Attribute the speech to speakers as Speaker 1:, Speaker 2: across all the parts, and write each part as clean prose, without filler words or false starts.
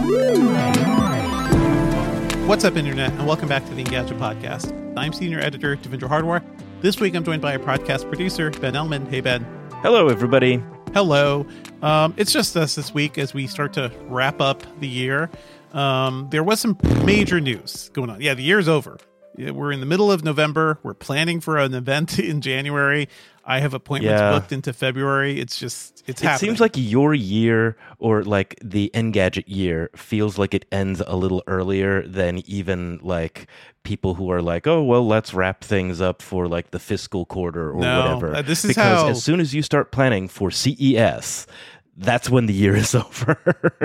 Speaker 1: What's up, Internet, and welcome back to the Engadget Podcast. I'm Senior Editor Devindra Hardwar. This week I'm joined by a podcast producer, Ben Ellman. Hey, Ben.
Speaker 2: Hello, everybody.
Speaker 1: Hello. It's just us this week as we start to wrap up the year. There was some major news going on. Yeah, the year's over. We're in the middle of November. We're planning for an event in January. I have appointments booked into February. It's happening.
Speaker 2: It seems like your year, or like the Engadget year, feels like it ends a little earlier than even like people who are like, oh, well, let's wrap things up for like the fiscal quarter or whatever.
Speaker 1: This is
Speaker 2: because
Speaker 1: how...
Speaker 2: as soon as you start planning for CES, that's when the year is over.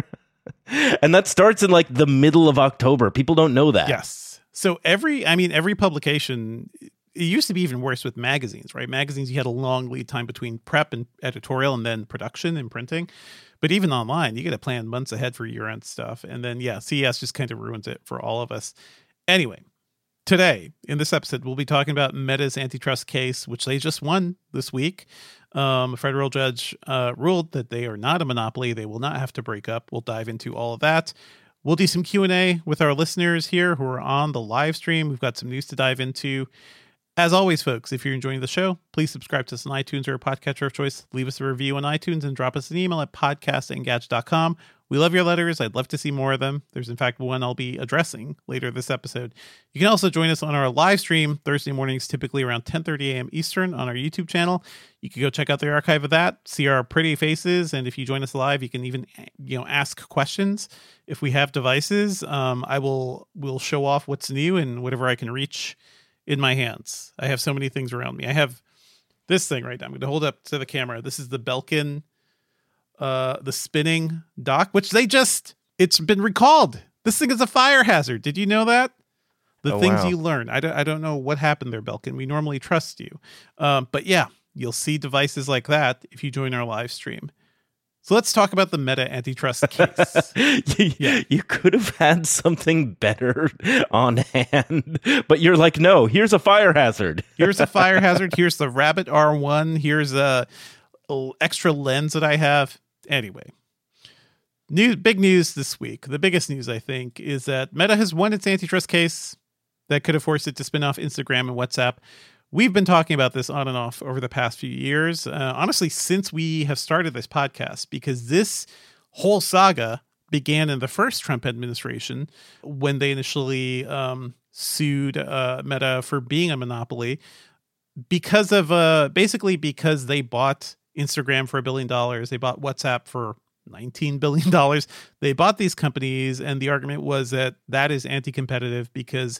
Speaker 2: And that starts in like the middle of October. People don't know that.
Speaker 1: Yes. So every publication... It used to be even worse with magazines, right? Magazines, you had a long lead time between prep and editorial and then production and printing. But even online, you got to plan months ahead for year-end stuff. And then, CES just kind of ruins it for all of us. Anyway, today, in this episode, we'll be talking about Meta's antitrust case, which they just won this week. A federal judge ruled that they are not a monopoly. They will not have to break up. We'll dive into all of that. We'll do some Q&A with our listeners here who are on the live stream. We've got some news to dive into. As always, folks, if you're enjoying the show, please subscribe to us on iTunes or a podcatcher of choice. Leave us a review on iTunes and drop us an email at podcast@engadget.com. We love your letters. I'd love to see more of them. There's, in fact, one I'll be addressing later this episode. You can also join us on our live stream Thursday mornings, typically around 10:30 a.m. Eastern on our YouTube channel. You can go check out the archive of that, see our pretty faces, and if you join us live, you can even ask questions. If we have devices, we'll show off what's new and whatever I can reach in my hands. I have so many things around me. I have this thing right now. I'm going to hold up to the camera. This is the Belkin, the spinning dock, which it's been recalled. This thing is a fire hazard. Did you know that? The things you learn. I don't know what happened there, Belkin. We normally trust you. But yeah, you'll see devices like that if you join our live stream. So let's talk about the Meta antitrust case.
Speaker 2: You could have had something better on hand, but you're like, no, here's a fire hazard.
Speaker 1: Here's a fire hazard. Here's the Rabbit R1. Here's a extra lens that I have. Anyway, big news this week. The biggest news, I think, is that Meta has won its antitrust case that could have forced it to spin off Instagram and WhatsApp. We've been talking about this on and off over the past few years, honestly, since we have started this podcast, because this whole saga began in the first Trump administration when they initially sued Meta for being a monopoly because of because they bought Instagram for $1 billion. They bought WhatsApp for $19 billion. They bought these companies, and the argument was that is anti-competitive because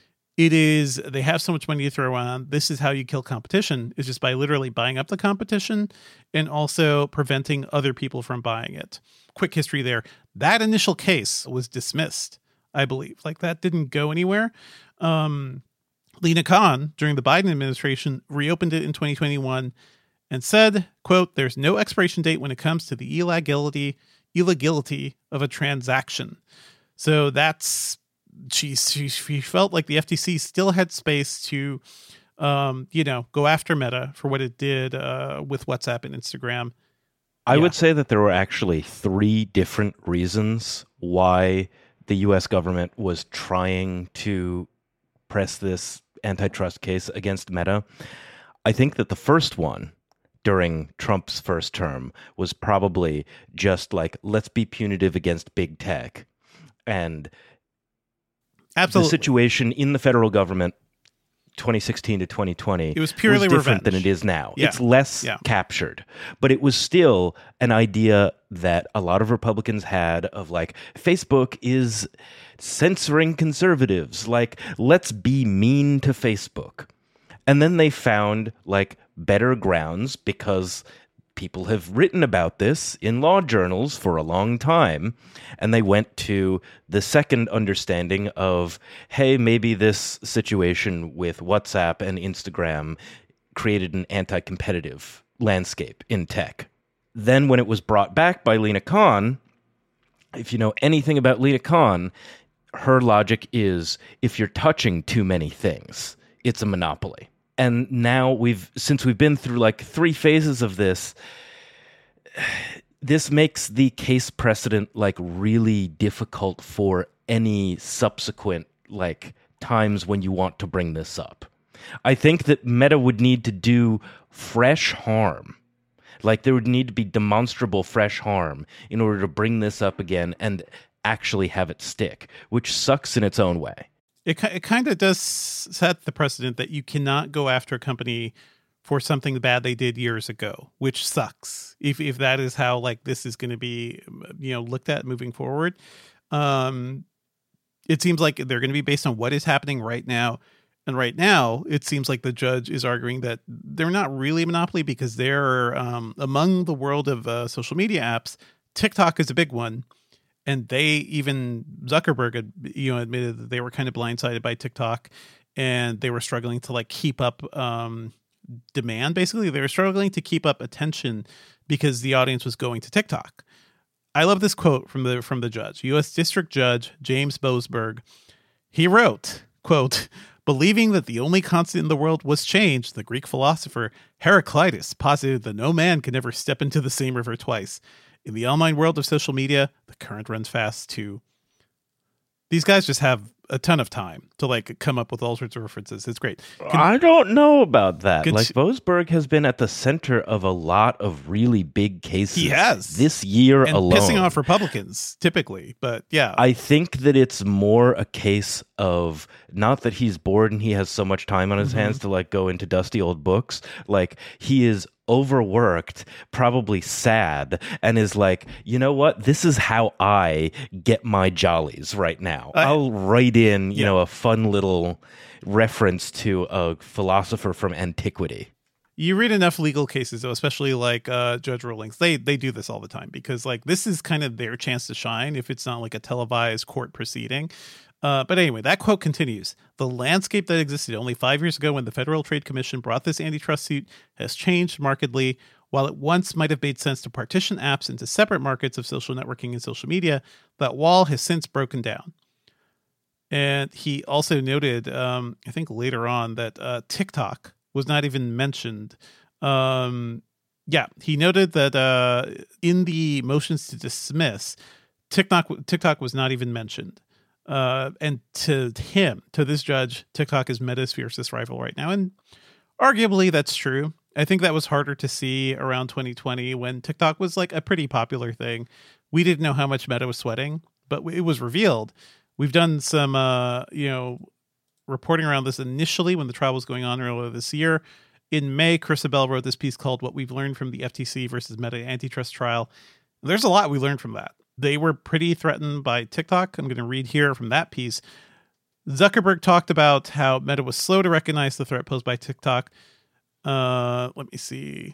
Speaker 1: they have so much money to throw around. This is how you kill competition, is just by literally buying up the competition and also preventing other people from buying it. Quick history there. That initial case was dismissed, I believe. Like, that didn't go anywhere. Lina Khan, during the Biden administration, reopened it in 2021 and said, quote, "There's no expiration date when it comes to the illegality of a transaction." So that's... She felt like the FTC still had space to, go after Meta for what it did with WhatsApp and Instagram.
Speaker 2: I would say that there were actually 3 different reasons why the U.S. government was trying to press this antitrust case against Meta. I think that the first one during Trump's first term was probably just like, let's be punitive against big tech. And
Speaker 1: absolutely,
Speaker 2: the situation in the federal government, 2016 to 2020,
Speaker 1: it was purely
Speaker 2: different
Speaker 1: revenge
Speaker 2: than it is now.
Speaker 1: Yeah.
Speaker 2: It's less captured, but it was still an idea that a lot of Republicans had of like, Facebook is censoring conservatives. Like, let's be mean to Facebook. And then they found like better grounds because people have written about this in law journals for a long time, and they went to the second understanding of, hey, maybe this situation with WhatsApp and Instagram created an anti-competitive landscape in tech. Then when it was brought back by Lina Khan, if you know anything about Lina Khan, her logic is if you're touching too many things, it's a monopoly. And now since we've been through like 3 phases of this, this makes the case precedent like really difficult for any subsequent like times when you want to bring this up. I think that Meta would need to do fresh harm. Like there would need to be demonstrable fresh harm in order to bring this up again and actually have it stick, which sucks in its own way.
Speaker 1: It kind of does set the precedent that you cannot go after a company for something bad they did years ago, which sucks. If that is how like this is going to be, looked at moving forward, it seems like they're going to be based on what is happening right now. And right now, it seems like the judge is arguing that they're not really a monopoly because they're among the world of social media apps. TikTok is a big one. And Zuckerberg had, admitted that they were kind of blindsided by TikTok and they were struggling to like keep up demand. Basically, they were struggling to keep up attention because the audience was going to TikTok. I love this quote from the judge, U.S. District Judge James Boasberg. He wrote, quote, "Believing that the only constant in the world was change, the Greek philosopher Heraclitus posited that no man can ever step into the same river twice. In the online world of social media, the current runs fast too." These guys just have a ton of time to like come up with all sorts of references. It's great.
Speaker 2: I don't know about that. Like Boasberg has been at the center of a lot of really big cases.
Speaker 1: He has
Speaker 2: this year
Speaker 1: and
Speaker 2: alone,
Speaker 1: pissing off Republicans typically. But yeah,
Speaker 2: I think that it's more a case of not that he's bored and he has so much time on his hands to like go into dusty old books. Like he is overworked, probably sad, and is like, you know what? This is how I get my jollies right now. I'll write in, you know, a fun little reference to a philosopher from antiquity.
Speaker 1: You read enough legal cases, though, especially like judge rulings. They do this all the time because like this is kind of their chance to shine if it's not like a televised court proceeding. But anyway, that quote continues. "The landscape that existed only 5 years ago when the Federal Trade Commission brought this antitrust suit has changed markedly. While it once might have made sense to partition apps into separate markets of social networking and social media, that wall has since broken down." And he also noted, I think later on, that TikTok was not even mentioned. He noted that in the motions to dismiss, TikTok was not even mentioned. And to this judge, TikTok is Meta's fiercest rival right now. And arguably that's true. I think that was harder to see around 2020 when TikTok was like a pretty popular thing. We didn't know how much Meta was sweating, but it was revealed. We've done some, reporting around this initially when the trial was going on earlier this year. In May, Chris Abell wrote this piece called "What We've Learned from the FTC versus Meta Antitrust Trial." There's a lot we learned from that. They were pretty threatened by TikTok. I'm going to read here from that piece. Zuckerberg talked about how Meta was slow to recognize the threat posed by TikTok. Let me see.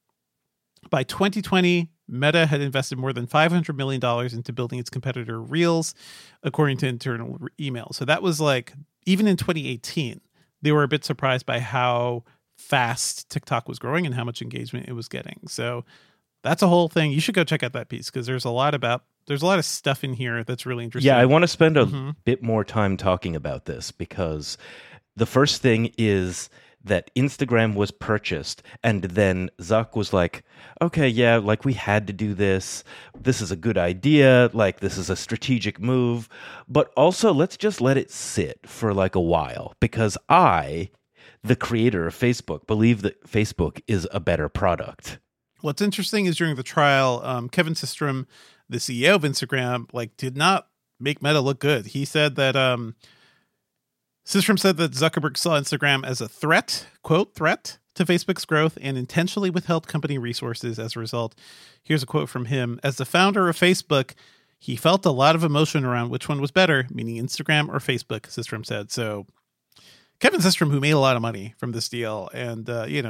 Speaker 1: By 2020, Meta had invested more than $500 million into building its competitor Reels, according to internal emails. So that was like, even in 2018, they were a bit surprised by how fast TikTok was growing and how much engagement it was getting. So that's a whole thing. You should go check out that piece because there's a lot of stuff in here that's really interesting.
Speaker 2: Yeah, I want to spend a bit more time talking about this because the first thing is that Instagram was purchased and then Zuck was like, okay, yeah, like we had to do this. This is a good idea. Like this is a strategic move, but also let's just let it sit for like a while because I, the creator of Facebook, believe that Facebook is a better product.
Speaker 1: What's interesting is during the trial, Kevin Systrom, the CEO of Instagram, like did not make Meta look good. He said that Systrom said that Zuckerberg saw Instagram as a threat, quote, threat to Facebook's growth and intentionally withheld company resources as a result. Here's a quote from him. "As the founder of Facebook, he felt a lot of emotion around which one was better, meaning Instagram or Facebook," Systrom said. So Kevin Systrom, who made a lot of money from this deal, and,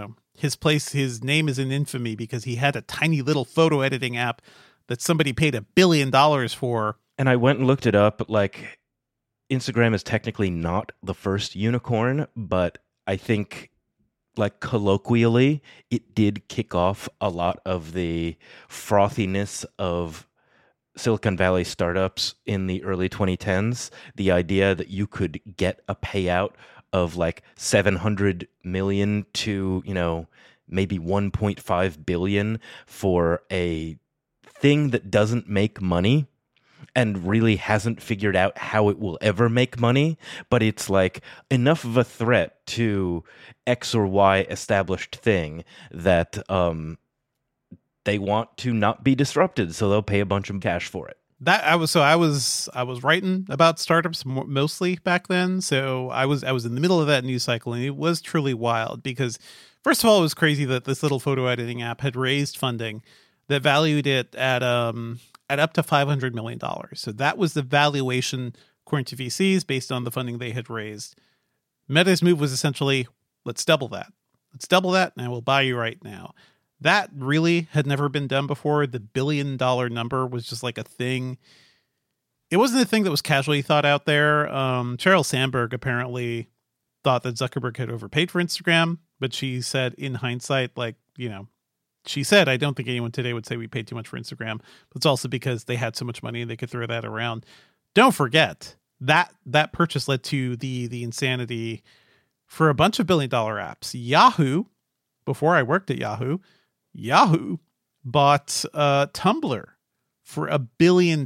Speaker 1: his name is in infamy because he had a tiny little photo editing app that somebody paid $1 billion for.
Speaker 2: And I went and looked it up. Like, Instagram is technically not the first unicorn, but I think, like, colloquially, it did kick off a lot of the frothiness of Silicon Valley startups in the early 2010s. The idea that you could get a payout of like 700 million to, maybe 1.5 billion for a thing that doesn't make money and really hasn't figured out how it will ever make money, but it's like enough of a threat to X or Y established thing that they want to not be disrupted, so they'll pay a bunch of cash for it.
Speaker 1: I was writing about startups mostly back then, so I was in the middle of that news cycle, and it was truly wild because, first of all, it was crazy that this little photo editing app had raised funding that valued it at up to $500 million. So that was the valuation according to VCs based on the funding they had raised. Meta's move was essentially, let's double that. Let's double that, and I will buy you right now. That really had never been done before. The $1 billion number was just like a thing. It wasn't a thing that was casually thought out there. Sheryl Sandberg apparently thought that Zuckerberg had overpaid for Instagram, but she said in hindsight, like, she said, I don't think anyone today would say we paid too much for Instagram, but it's also because they had so much money and they could throw that around. Don't forget that purchase led to the insanity for a bunch of $1 billion apps. Yahoo, before I worked at Yahoo bought Tumblr for $1 billion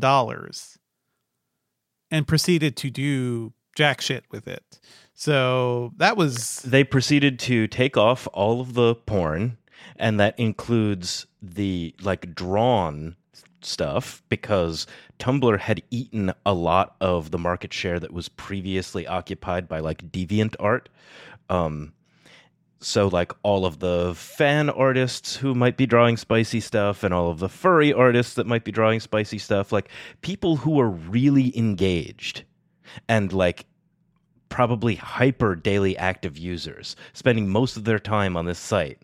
Speaker 1: and proceeded to do jack shit with it. So that was...
Speaker 2: They proceeded to take off all of the porn, and that includes the drawn stuff, because Tumblr had eaten a lot of the market share that was previously occupied by DeviantArt. So all of the fan artists who might be drawing spicy stuff and all of the furry artists that might be drawing spicy stuff, people who are really engaged and probably hyper daily active users spending most of their time on this site.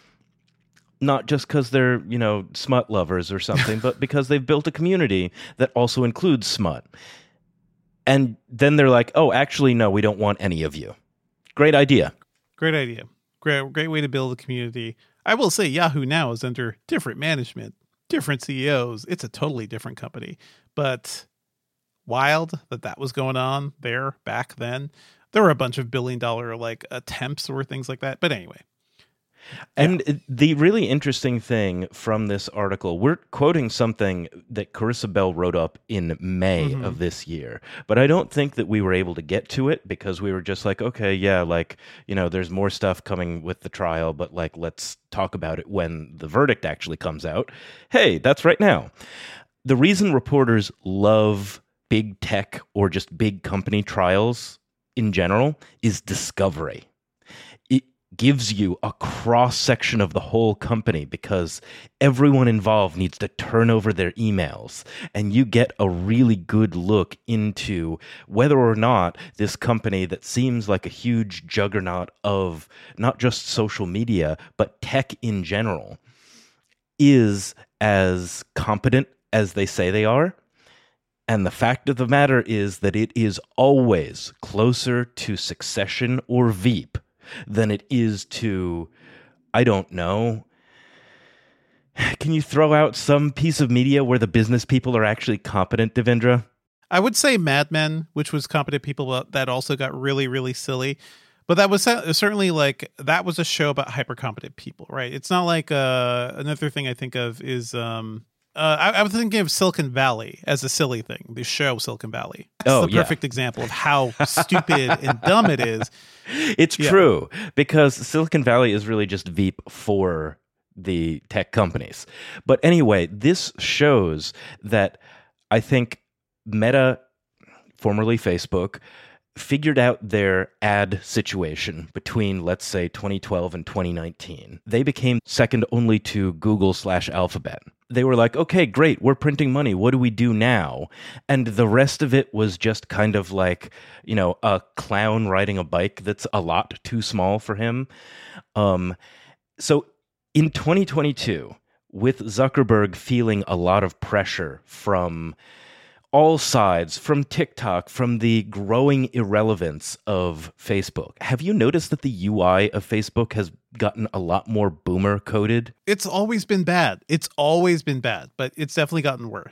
Speaker 2: Not just because they're, smut lovers or something, but because they've built a community that also includes smut. And then they're like, oh, actually, no, we don't want any of you. Great idea.
Speaker 1: Great idea. Great way to build a community. I will say Yahoo now is under different management, different CEOs. It's a totally different company. But wild that was going on there back then. There were a bunch of $1 billion attempts or things like that. But anyway.
Speaker 2: And the really interesting thing from this article, we're quoting something that Carissa Bell wrote up in May of this year, but I don't think that we were able to get to it because we were just okay, yeah, there's more stuff coming with the trial, but let's talk about it when the verdict actually comes out. Hey, that's right now. The reason reporters love big tech or just big company trials in general is discovery. Gives you a cross section of the whole company because everyone involved needs to turn over their emails, and you get a really good look into whether or not this company that seems like a huge juggernaut of not just social media but tech in general is as competent as they say they are. And the fact of the matter is that it is always closer to Succession or Veep than it is to, I don't know. Can you throw out some piece of media where the business people are actually competent, Devendra?
Speaker 1: I would say Mad Men, which was competent people that also got really, really silly. But that was certainly that was a show about hyper competent people, right? It's not another thing I think of is I was thinking of Silicon Valley as a silly thing. The show Silicon Valley. That's the perfect example of how stupid and dumb it is.
Speaker 2: It's true, because Silicon Valley is really just Veep for the tech companies. But anyway, this shows that I think Meta, formerly Facebook, figured out their ad situation between, let's say, 2012 and 2019. They became second only to Google/Alphabet. They were like, okay, great, we're printing money. What do we do now? And the rest of it was just kind of a clown riding a bike that's a lot too small for him. So in 2022, with Zuckerberg feeling a lot of pressure from all sides, from TikTok, from the growing irrelevance of Facebook. Have you noticed that the UI of Facebook has gotten a lot more boomer coded?
Speaker 1: It's always been bad. But it's definitely gotten worse.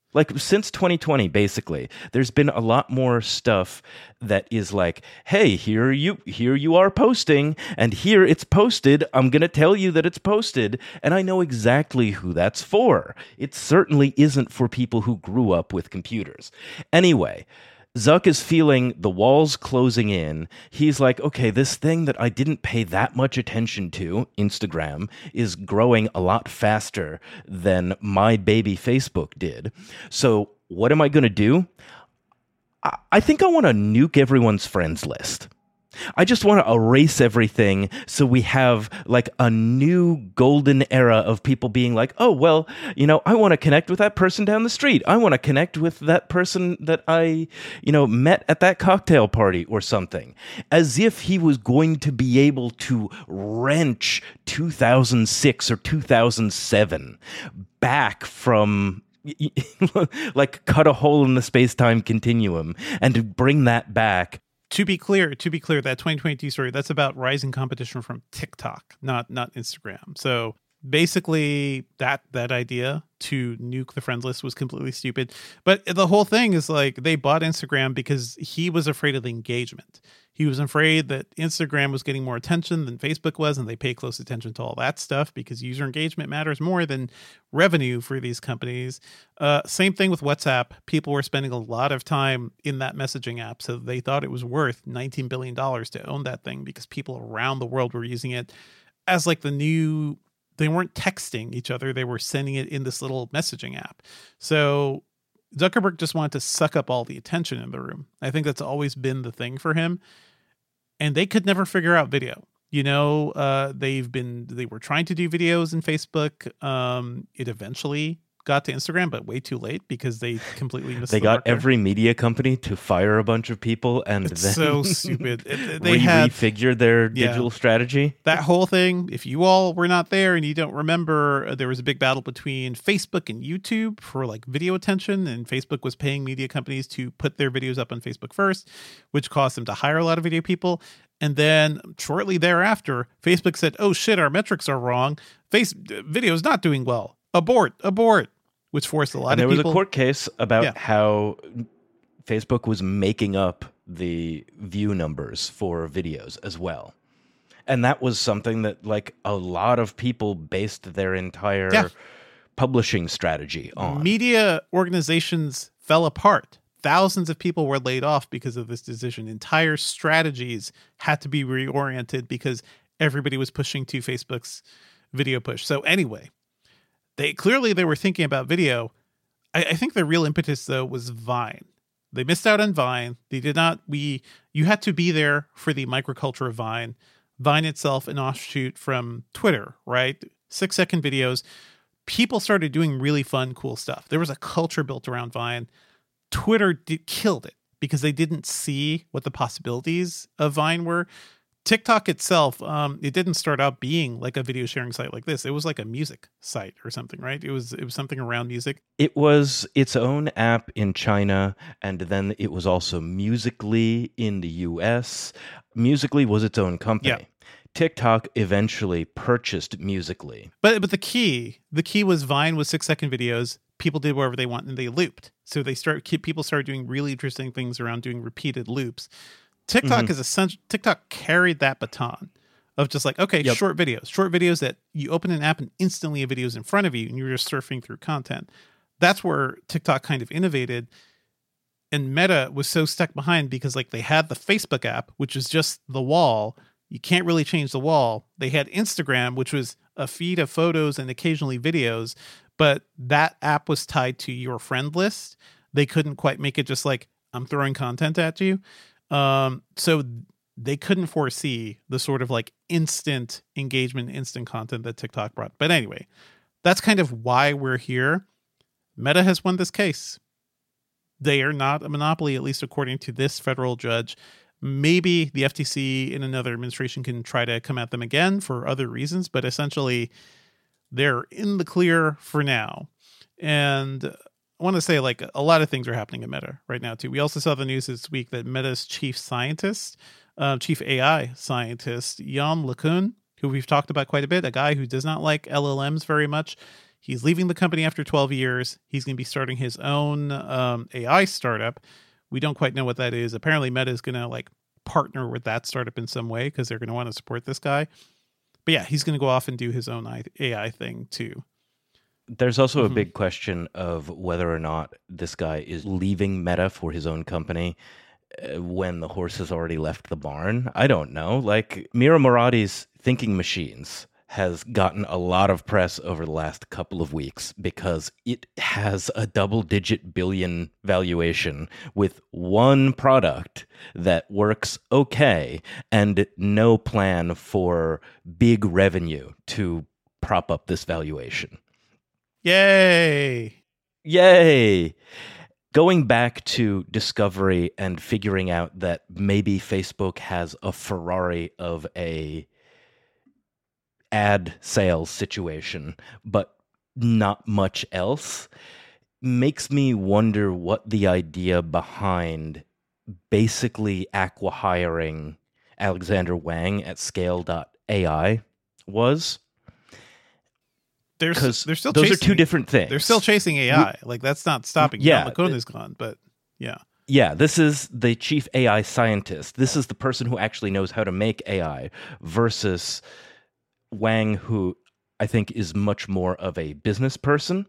Speaker 2: Like since 2020, basically, there's been a lot more stuff that is like, hey, here you are posting, and here it's posted. I'm gonna tell you that it's posted, and I know exactly who that's for. It certainly isn't for people who grew up with computers. Anyway, Zuck is feeling the walls closing in. He's like, okay, this thing that I didn't pay that much attention to, Instagram, is growing a lot faster than my baby Facebook did. So what am I going to do? I think I want to nuke everyone's friends list. I just want to erase everything so we have like a new golden era of people being like, oh, well, I want to connect with that person down the street. I want to connect with that person that I, met at that cocktail party or something. As if he was going to be able to wrench 2006 or 2007 back from like cut a hole in the space-time continuum and to bring that back.
Speaker 1: To be clear, that 2022 story, that's about rising competition from TikTok, not Instagram. So basically that idea to nuke the friends list was completely stupid. But the whole thing is like they bought Instagram because he was afraid of the engagement. He was afraid that Instagram was getting more attention than Facebook was, and they pay close attention to all that stuff because user engagement matters more than revenue for these companies. Same thing with WhatsApp. People were spending a lot of time in that messaging app, so they thought it was worth $19 billion to own that thing because people around the world were using it as like the new... They weren't texting each other. They were sending it in this little messaging app. So Zuckerberg just wanted to suck up all the attention in the room. I think that's always been the thing for him. And they could never figure out video. They were trying to do videos in Facebook. It eventually got to Instagram, but way too late because they completely missed
Speaker 2: They
Speaker 1: the
Speaker 2: got
Speaker 1: mark there.
Speaker 2: every media company to fire a bunch of people and
Speaker 1: It's
Speaker 2: then
Speaker 1: so stupid. They had
Speaker 2: refigured their digital strategy.
Speaker 1: that whole thing. If you all were not there and you don't remember, there was a big battle between Facebook and YouTube for like video attention, and Facebook was paying media companies to put their videos up on Facebook first, which caused them to hire a lot of video people. And then shortly thereafter, Facebook said, oh shit, our metrics are wrong. Video is not doing well. Abort, which forced a lot of people.
Speaker 2: There was a court case about how Facebook was making up the view numbers for videos as well. And that was something that like a lot of people based their entire publishing strategy on.
Speaker 1: Media organizations fell apart. Thousands of people were laid off because of this decision. Entire strategies had to be reoriented because everybody was pushing to Facebook's video push. So anyway, they were thinking about video. I think the real impetus though was Vine. They missed out on Vine. They did not. You had to be there for the microculture of Vine. Vine itself, an offshoot from Twitter, right? 6-second videos. People started doing really fun, cool stuff. There was a culture built around Vine. Twitter killed it because they didn't see what the possibilities of Vine were. TikTok itself, it didn't start out being like a video sharing site like this. It was like a music site or something, right? It was something around music.
Speaker 2: It was its own app in China, and then it was also Musical.ly in the US. Musical.ly was its own company.
Speaker 1: Yeah.
Speaker 2: TikTok eventually purchased Musical.ly.
Speaker 1: But the key was Vine was 6-second videos. People did whatever they want and they looped. So people started doing really interesting things around doing repeated loops. TikTok is essential. TikTok carried that baton of just like, okay, short videos that you open an app and instantly a video is in front of you and you're just surfing through content. That's where TikTok kind of innovated. And Meta was so stuck behind because like they had the Facebook app, which is just the wall. You can't really change the wall. They had Instagram, which was a feed of photos and occasionally videos, but that app was tied to your friend list. They couldn't quite make it just like, I'm throwing content at you. So they couldn't foresee the sort of like instant engagement, instant content that TikTok brought. But anyway, that's kind of why we're here. Meta has won this case. They are not a monopoly, at least according to this federal judge. Maybe the FTC in another administration can try to come at them again for other reasons, but essentially they're in the clear for now. And I want to say like a lot of things are happening at Meta right now too. We also saw the news this week that Meta's chief AI scientist, Yann LeCun, who we've talked about quite a bit, a guy who does not like LLMs very much. He's leaving the company after 12 years. He's going to be starting his own AI startup. We don't quite know what that is. Apparently, Meta is going to like partner with that startup in some way because they're going to want to support this guy. But yeah, he's going to go off and do his own AI thing too.
Speaker 2: There's also a big question of whether or not this guy is leaving Meta for his own company when the horse has already left the barn. I don't know. Like Mira Murati's Thinking Machines has gotten a lot of press over the last couple of weeks because it has a double-digit billion valuation with one product that works okay and no plan for big revenue to prop up this valuation.
Speaker 1: Yay!
Speaker 2: Yay! Going back to discovery and figuring out that maybe Facebook has a Ferrari of a ad sales situation, but not much else, makes me wonder what the idea behind basically acqui-hiring Alexander Wang at Scale.ai was.
Speaker 1: Because those
Speaker 2: are two different things.
Speaker 1: They're still chasing AI. Like that's not stopping.
Speaker 2: Yeah,
Speaker 1: McCone is gone, but yeah.
Speaker 2: Yeah, this is the chief AI scientist. This is the person who actually knows how to make AI versus Wang, who I think is much more of a business person.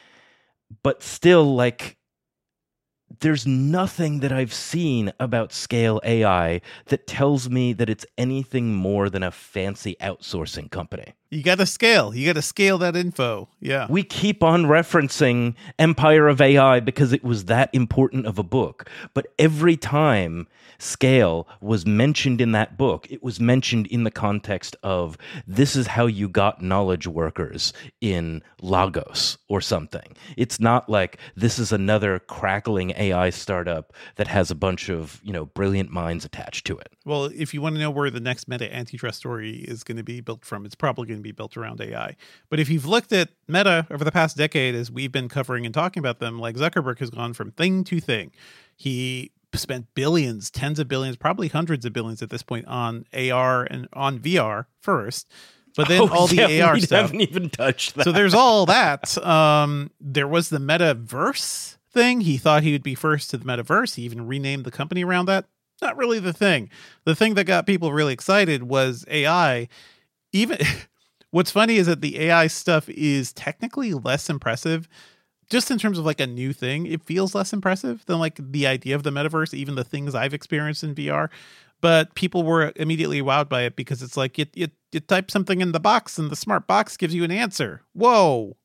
Speaker 2: But still, like, there's nothing that I've seen about Scale AI that tells me that it's anything more than a fancy outsourcing company.
Speaker 1: You got to scale. You got to scale that info. Yeah.
Speaker 2: We keep on referencing Empire of AI because it was that important of a book. But every time Scale was mentioned in that book, it was mentioned in the context of this is how you got knowledge workers in Lagos or something. It's not like this is another crackling AI startup that has a bunch of, brilliant minds attached to it.
Speaker 1: Well, if you want to know where the next Meta antitrust story is going to be built from, it's probably going to be built around AI. But if you've looked at Meta over the past decade, as we've been covering and talking about them, like Zuckerberg has gone from thing to thing. He spent billions, tens of billions, probably hundreds of billions at this point on AR and on VR first. But then all the AR stuff.
Speaker 2: We haven't even touched that.
Speaker 1: So there's all that. There was the Metaverse thing. He thought he would be first to the Metaverse. He even renamed the company around that. Not really the thing. The thing that got people really excited was AI. Even what's funny is that the AI stuff is technically less impressive. Just in terms of like a new thing, it feels less impressive than like the idea of the metaverse, even the things I've experienced in VR. But people were immediately wowed by it because it's like you type something in the box and the smart box gives you an answer. Whoa,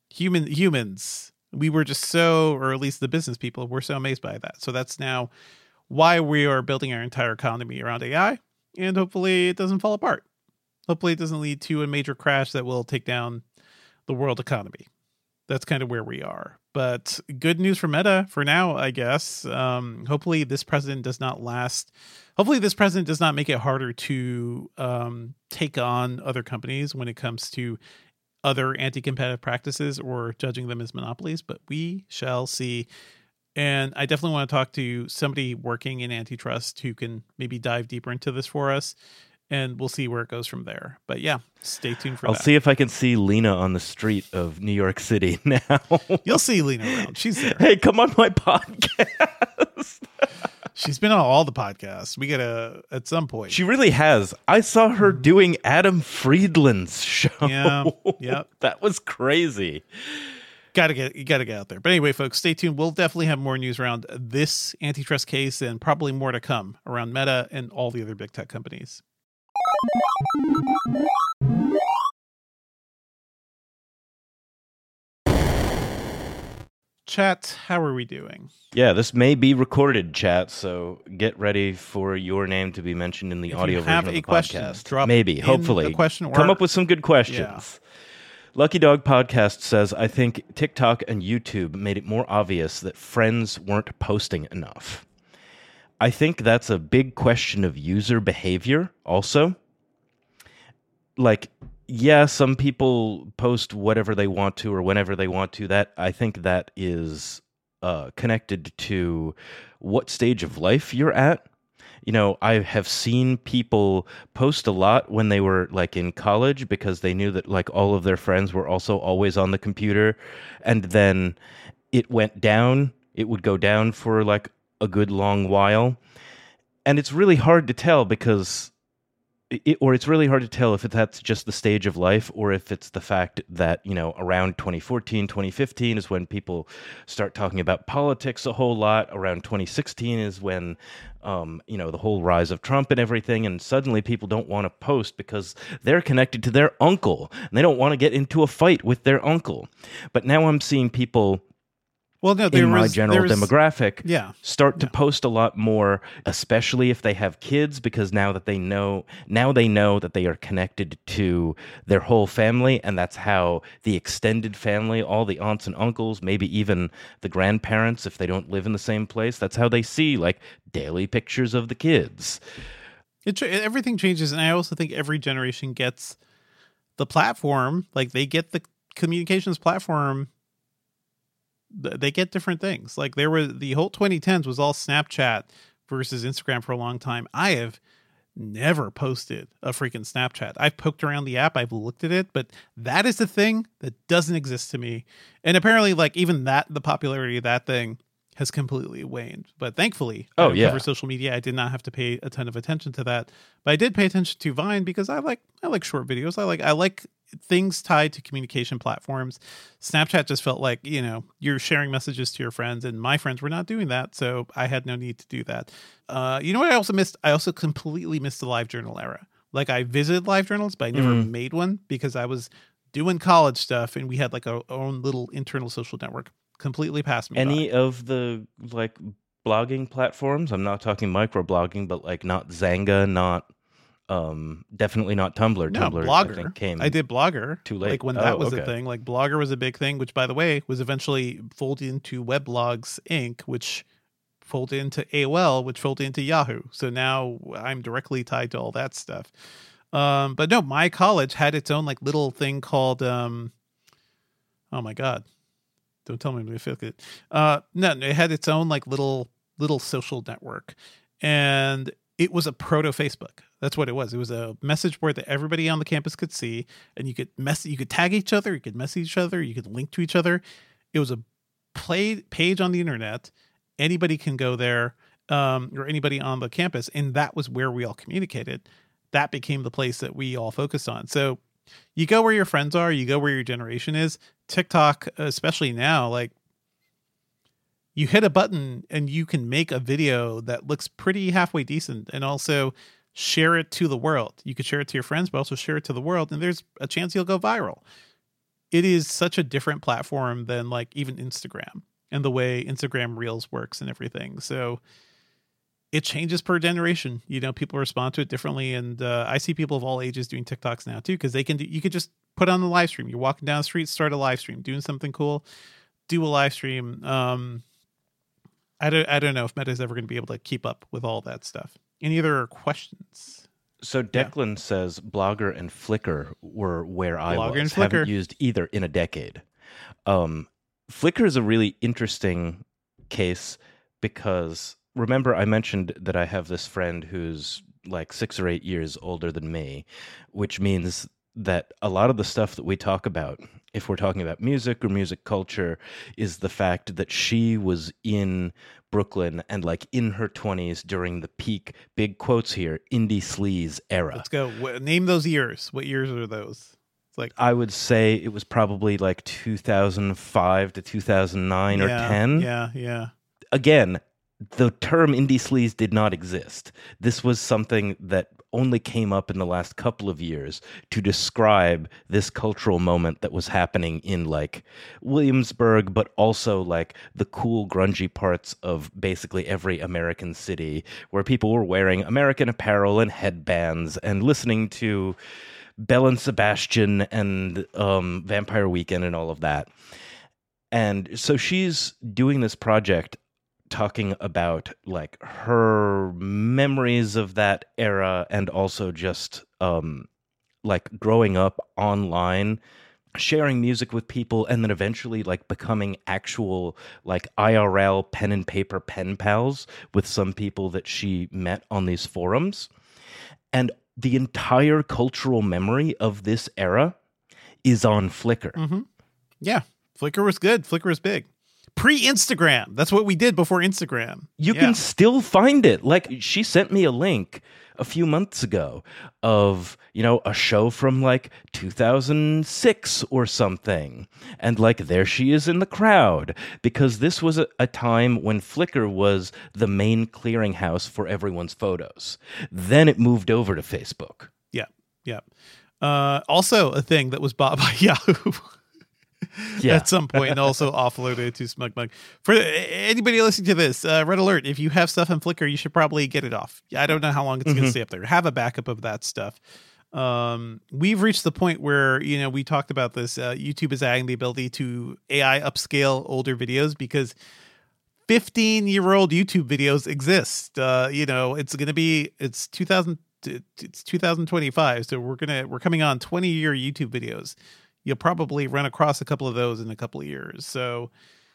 Speaker 1: humans. We were just so, or at least the business people were so amazed by that. So that's now why we are building our entire economy around AI, and hopefully it doesn't fall apart. Hopefully it doesn't lead to a major crash that will take down the world economy. That's kind of where we are. But good news for Meta for now, I guess. Hopefully this president does not last. Hopefully this president does not make it harder to take on other companies when it comes to other anti-competitive practices or judging them as monopolies. But we shall see. And I definitely want to talk to somebody working in antitrust who can maybe dive deeper into this for us. And we'll see where it goes from there. But yeah, stay tuned for that.
Speaker 2: I'll see if I can see Lena on the street of New York City now.
Speaker 1: You'll see Lena around. She's there.
Speaker 2: Hey, come on my podcast.
Speaker 1: She's been on all the podcasts. We gotta, at some point.
Speaker 2: She really has. I saw her doing Adam Friedland's show.
Speaker 1: Yeah. Yep.
Speaker 2: That was crazy.
Speaker 1: You gotta get out there. But anyway, folks, stay tuned. We'll definitely have more news around this antitrust case and probably more to come around Meta and all the other big tech companies. Chat, how are we doing?
Speaker 2: Yeah, this may be recorded, chat, so get ready for your name to be mentioned in the audio version of the podcast.
Speaker 1: Drop
Speaker 2: maybe, hopefully. Come up with some good questions. Yeah. Lucky Dog Podcast says, I think TikTok and YouTube made it more obvious that friends weren't posting enough. I think that's a big question of user behavior also. Like, yeah, some people post whatever they want to or whenever they want to. That I think that is connected to what stage of life you're at. I have seen people post a lot when they were like in college because they knew that like all of their friends were also always on the computer. And then it went down. It would go down for like a good long while. And it's really hard to tell because it's really hard to tell if that's just the stage of life or if it's the fact that, around 2014, 2015 is when people start talking about politics a whole lot. Around 2016 is when, the whole rise of Trump and everything. And suddenly people don't want to post because they're connected to their uncle and they don't want to get into a fight with their uncle. But now I'm seeing people in my general demographic start to post a lot more, especially if they have kids, because now they know that they are connected to their whole family, and that's how the extended family, all the aunts and uncles, maybe even the grandparents, if they don't live in the same place, that's how they see like daily pictures of the kids.
Speaker 1: Everything changes, and I also think every generation gets the platform, like they get the communications platform. They get different things. Like there was the whole 2010s was all Snapchat versus Instagram for a long time. I have never posted a freaking Snapchat. I've poked around the app, I've looked at it, but that is the thing that doesn't exist to me. And apparently, like even the popularity of that thing has completely waned. But thankfully, I don't cover social media. I did not have to pay a ton of attention to that. But I did pay attention to Vine because I like short videos. I like things tied to communication platforms. Snapchat just felt like, you're sharing messages to your friends, and my friends were not doing that. So I had no need to do that. You know what I also missed? I also completely missed the LiveJournal era. Like I visited LiveJournals, but I never made one because I was doing college stuff and we had like our own little internal social network. Completely passed me
Speaker 2: Any
Speaker 1: by.
Speaker 2: of the like blogging platforms? I'm not talking microblogging, but like not Zanga, not definitely not Tumblr.
Speaker 1: No,
Speaker 2: Tumblr,
Speaker 1: Blogger.
Speaker 2: I think, came
Speaker 1: I did Blogger
Speaker 2: too late.
Speaker 1: Like when that was a thing. Like Blogger was a big thing, which by the way was eventually folded into Weblogs Inc., which folded into AOL, which folded into Yahoo. So now I'm directly tied to all that stuff. But no, my college had its own like little thing called oh my God. Don't tell me I'm going to feel it. No, it had its own like little social network, and it was a proto Facebook. That's what it was. It was a message board that everybody on the campus could see, and you could tag each other, you could message each other, you could link to each other. It was a page on the internet. Anybody can go there, or anybody on the campus, and that was where we all communicated. That became the place that we all focused on. So you go where your friends are, you go where your generation is. TikTok, especially now, like you hit a button and you can make a video that looks pretty halfway decent and also share it to the world. You could share it to your friends, but also share it to the world. And there's a chance you'll go viral. It is such a different platform than like even Instagram and the way Instagram Reels works and everything. So it changes per generation. People respond to it differently. And I see people of all ages doing TikToks now too, because you could just put on the live stream. You're walking down the street, start a live stream, doing something cool, do a live stream. I don't know if Meta is ever going to be able to keep up with all that stuff. Any other questions?
Speaker 2: So Declan says Blogger and Flickr were where I
Speaker 1: Blogger
Speaker 2: was.
Speaker 1: And Flickr.
Speaker 2: Haven't used either in a decade. Flickr is a really interesting case because remember I mentioned that I have this friend who's like 6 or 8 years older than me, which means that a lot of the stuff that we talk about, if we're talking about music or music culture, is the fact that she was in Brooklyn and like in her 20s during the peak, big quotes here, indie sleaze era.
Speaker 1: Let's go. Name those years. What years are those? It's like
Speaker 2: I would say it was probably like 2005 to 2009 or 10.
Speaker 1: Yeah.
Speaker 2: Again, the term indie sleaze did not exist. This was something that only came up in the last couple of years to describe this cultural moment that was happening in like Williamsburg, but also like the cool grungy parts of basically every American city where people were wearing American apparel and headbands and listening to Belle and Sebastian and Vampire Weekend and all of that. And so she's doing this project talking about like her memories of that era and also just like growing up online. sharing music with people, and then eventually like becoming actual like IRL pen and paper pen pals with some people that she met on these forums. And the entire cultural memory of this era is on Flickr.
Speaker 1: Mm-hmm. Yeah. Flickr was good. Flickr was big. Pre-Instagram. That's what we did before Instagram.
Speaker 2: You can still find it. Like, she sent me a link a few months ago of, you know, a show from like 2006 or something. And like, there she is in the crowd, because this was a time when Flickr was the main clearinghouse for everyone's photos. Then it moved over to Facebook.
Speaker 1: Yeah. Yeah. Also a thing that was bought by Yahoo. At some point, and also offloaded to SmugMug. For anybody listening to this, red alert, if you have stuff on Flickr, you should probably get it off. I don't know how long it's going to stay up there. Have a backup of that stuff. We've reached the point where, you know, we talked about this. YouTube is adding the ability to AI upscale older videos because 15-year-old YouTube videos exist. You know, it's 2025, so we're coming on 20-year YouTube videos. You'll probably run across a couple of those in a couple of years. So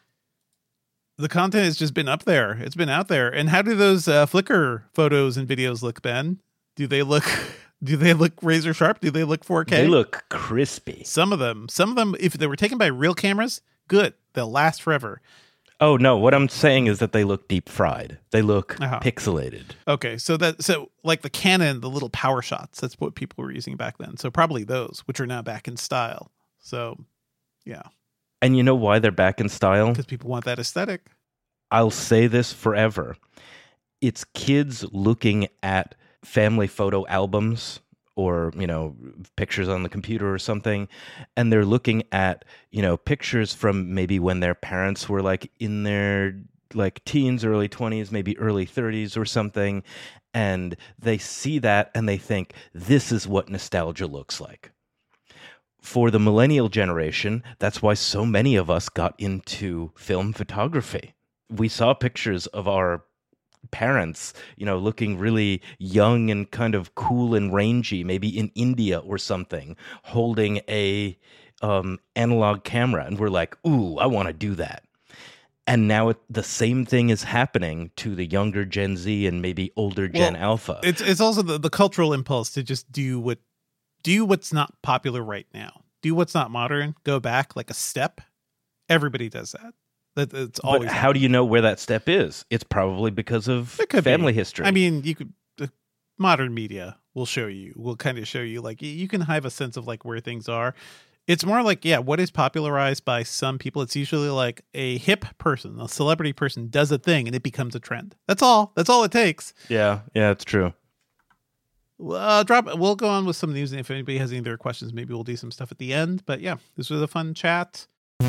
Speaker 1: the content has just been up there. It's been out there. And how do those Flickr photos and videos look, Ben? Do they look razor sharp? Do they look 4K?
Speaker 2: They look crispy.
Speaker 1: Some of them, if they were taken by real cameras, good. They'll last forever.
Speaker 2: Oh, no. What I'm saying is that they look deep fried. They look pixelated.
Speaker 1: Okay. So like the Canon, the little power shots, that's what people were using back then. So probably those, which are now back in style. So, yeah.
Speaker 2: And you know why they're back in style?
Speaker 1: Because people want that aesthetic.
Speaker 2: I'll say this forever. It's kids looking at family photo albums or, you know, pictures on the computer or something, and they're looking at, you know, pictures from maybe when their parents were like in their like teens, early 20s, maybe early 30s or something, and they see that and they think, this is what nostalgia looks like. For the millennial generation, that's why so many of us got into film photography. We saw pictures of our parents, you know, looking really young and kind of cool and rangy, maybe in India or something, holding a analog camera, and we're like, ooh, I want to do that. And now the same thing is happening to the younger Gen Z and maybe older Gen Alpha.
Speaker 1: It's also the cultural impulse to just do what's not popular right now. Do what's not modern. Go back like a step. Everybody does that. It's always.
Speaker 2: But how do you know where that step is? It's probably because of family history.
Speaker 1: I mean, modern media will kind of show you, like, you can have a sense of like where things are. It's more like, what is popularized by some people. It's usually like a hip person, a celebrity person does a thing and it becomes a trend. That's all it takes.
Speaker 2: Yeah, it's true.
Speaker 1: We'll go on with some news, and if anybody has any other questions, maybe we'll do some stuff at the end. But yeah, this was a fun chat.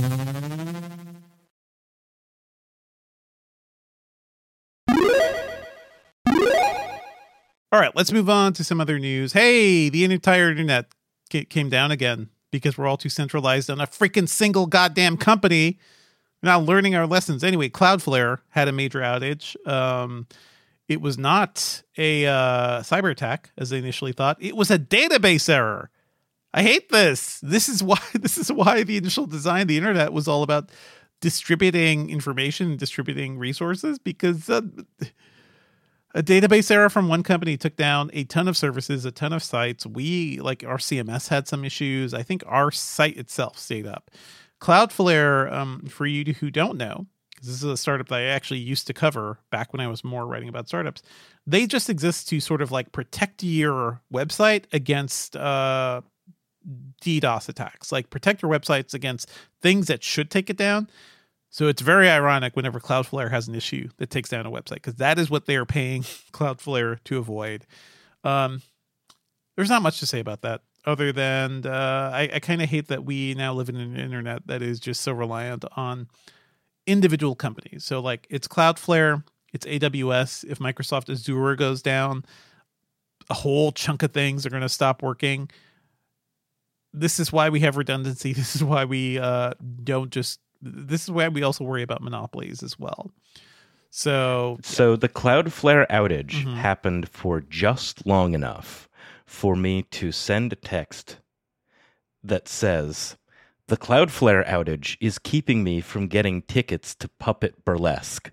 Speaker 1: All right, let's move on to some other news. Hey, the entire internet came down again because we're all too centralized on a freaking single goddamn company. We're not learning our lessons. Anyway, Cloudflare had a major outage. It was not a cyber attack, as they initially thought. It was a database error. I hate this. This is why the initial design of the internet was all about distributing information, distributing resources, because a database error from one company took down a ton of services, a ton of sites. Our CMS had some issues. I think our site itself stayed up. Cloudflare, for you who don't know, because this is a startup that I actually used to cover back when I was more writing about startups, they just exist to sort of like protect your website against DDoS attacks, like protect your websites against things that should take it down. So it's very ironic whenever Cloudflare has an issue that takes down a website, because that is what they are paying Cloudflare to avoid. There's not much to say about that other than I kind of hate that we now live in an internet that is just so reliant on individual companies. So like, it's Cloudflare, it's AWS. If Microsoft Azure goes down, a whole chunk of things are going to stop working. This is why we have redundancy. This is why we this is why we also worry about monopolies as well. So
Speaker 2: the Cloudflare outage happened for just long enough for me to send a text that says, The Cloudflare outage is keeping me from getting tickets to Puppet Burlesque.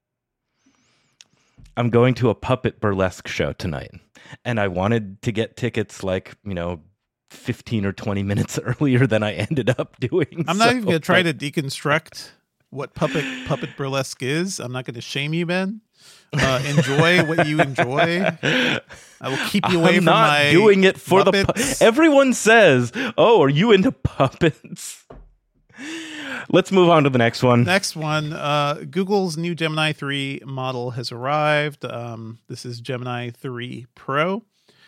Speaker 2: I'm going to a Puppet Burlesque show tonight, and I wanted to get tickets 15 or 20 minutes earlier than I ended up doing.
Speaker 1: I'm not even going to try to deconstruct what Puppet Burlesque is. I'm not going to shame you, Ben. Enjoy what you enjoy. I will keep you away from my
Speaker 2: I'm not doing it for
Speaker 1: Muppets.
Speaker 2: Everyone says, "Oh, are you into puppets?" Let's move on to the next one.
Speaker 1: Next one, Google's new Gemini 3 model has arrived. This is Gemini 3 Pro.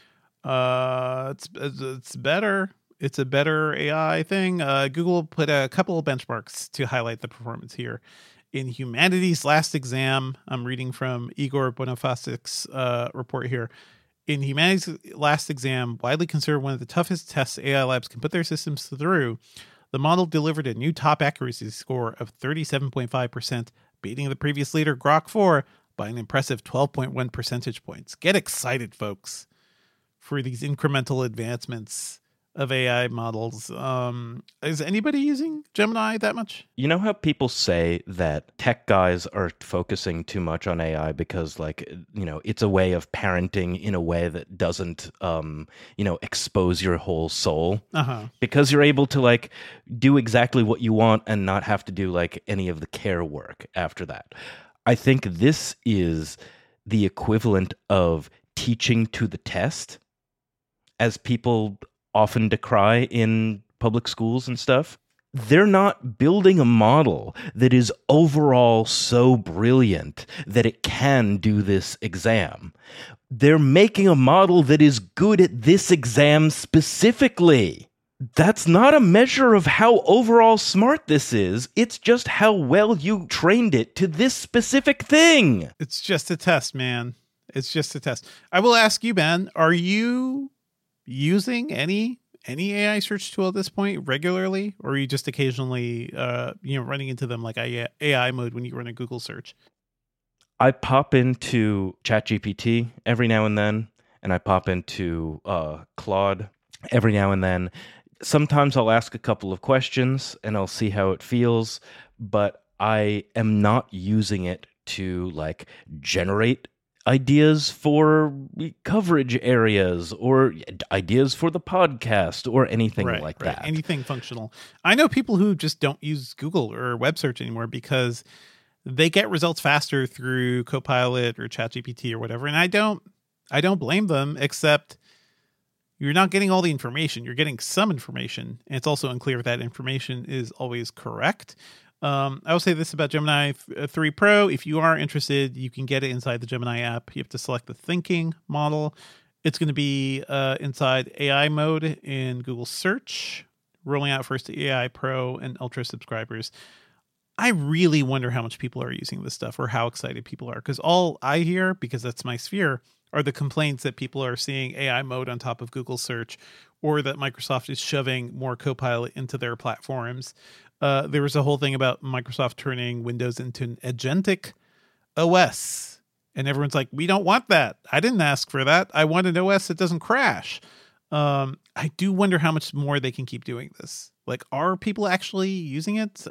Speaker 1: It's better. It's a better AI thing. Google put a couple of benchmarks to highlight the performance here. In humanity's last exam, I'm reading from Igor Bonifacic's report here. In humanity's last exam, widely considered one of the toughest tests AI labs can put their systems through, the model delivered a new top accuracy score of 37.5%, beating the previous leader, Grok 4, by an impressive 12.1 percentage points. Get excited, folks, for these incremental advancements of AI models. Is anybody using Gemini that much?
Speaker 2: You know how people say that tech guys are focusing too much on AI because, it's a way of parenting in a way that doesn't, expose your whole soul?
Speaker 1: Uh-huh.
Speaker 2: Because you're able to, do exactly what you want and not have to do, any of the care work after that. I think this is the equivalent of teaching to the test, as people often decry in public schools and stuff. They're not building a model that is overall so brilliant that it can do this exam. They're making a model that is good at this exam specifically. That's not a measure of how overall smart this is. It's just how well you trained it to this specific thing.
Speaker 1: It's just a test, man. It's just a test. I will ask you, Ben, are you using any AI search tool at this point regularly, or are you just occasionally running into them like AI mode when you run a Google search?
Speaker 2: I pop into ChatGPT every now and then, and I pop into Claude every now and then. Sometimes I'll ask a couple of questions and I'll see how it feels, but I am not using it to generate ideas for coverage areas or ideas for the podcast or anything like that.
Speaker 1: Anything functional. I know people who just don't use Google or web search anymore because they get results faster through Copilot or ChatGPT or whatever. And I don't blame them, except you're not getting all the information. You're getting some information. And it's also unclear if that information is always correct. I will say this about Gemini 3 Pro. If you are interested, you can get it inside the Gemini app. You have to select the thinking model. It's going to be inside AI mode in Google Search, rolling out first to AI Pro and Ultra subscribers. I really wonder how much people are using this stuff or how excited people are, because all I hear, because that's my sphere, are the complaints that people are seeing AI mode on top of Google Search, or that Microsoft is shoving more Copilot into their platforms. There was a whole thing about Microsoft turning Windows into an agentic OS. And everyone's like, we don't want that. I didn't ask for that. I want an OS that doesn't crash. I do wonder how much more they can keep doing this. Are people actually using it?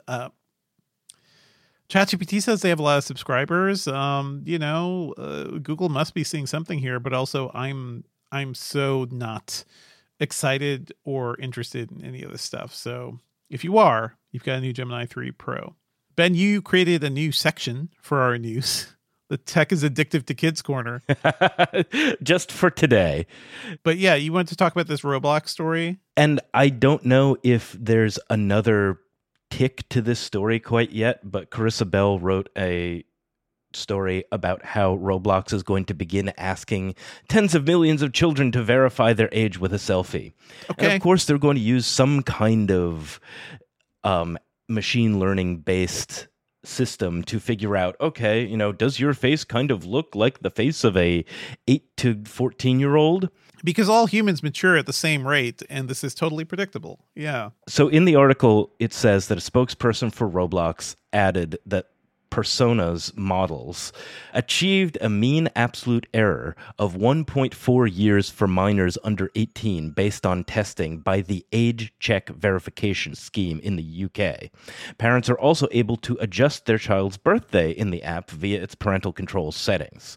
Speaker 1: ChatGPT says they have a lot of subscribers. Google must be seeing something here, but also I'm so not excited or interested in any of this stuff. So if you are, you've got a new Gemini 3 Pro. Ben, you created a new section for our news. The Tech is Addictive to Kids Corner.
Speaker 2: Just for today.
Speaker 1: But yeah, you wanted to talk about this Roblox story.
Speaker 2: And I don't know if there's another tick to this story quite yet, but Carissa Bell wrote a story about how Roblox is going to begin asking tens of millions of children to verify their age with a selfie. Okay. And of course, they're going to use some kind of machine learning based system to figure out, okay, does your face kind of look like the face of a 8 to 14-year-old?
Speaker 1: Because all humans mature at the same rate, and this is totally predictable. Yeah.
Speaker 2: So in the article, it says that a spokesperson for Roblox added that personas models achieved a mean absolute error of 1.4 years for minors under 18 based on testing by the Age Check Verification Scheme in the UK. Parents are also able to adjust their child's birthday in the app via its parental control settings.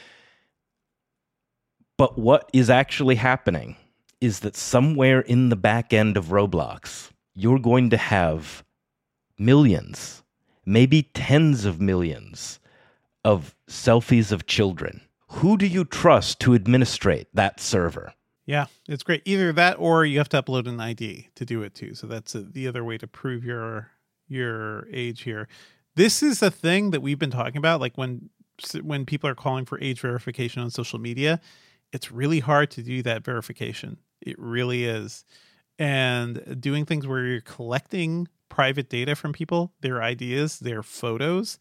Speaker 2: But what is actually happening is that somewhere in the back end of Roblox, you're going to have millions, maybe tens of millions of selfies of children. Who do you trust to administrate that server?
Speaker 1: Yeah, it's great. Either that or you have to upload an ID to do it too. So that's the other way to prove your age here. This is a thing that we've been talking about. Like when people are calling for age verification on social media, it's really hard to do that verification. It really is. And doing things where you're collecting private data from people, their ideas, their photos.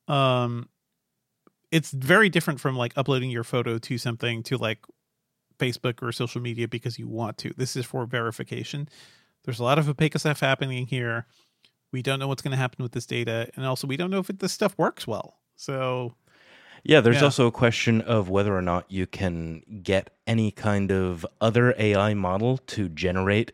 Speaker 1: It's very different from like uploading your photo to something to like Facebook or social media because you want to. This is for verification. There's a lot of opaque stuff happening here. We don't know what's going to happen with this data. And also we don't know if this stuff works well. So
Speaker 2: yeah, there's also a question of whether or not you can get any kind of other AI model to generate